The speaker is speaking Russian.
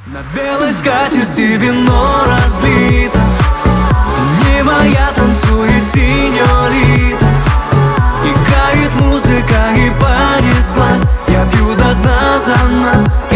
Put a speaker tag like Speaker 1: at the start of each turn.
Speaker 1: На белой скатерти вино разлито, не моя танцует синьорита. Играет музыка и понеслась, я пью до дна за нас.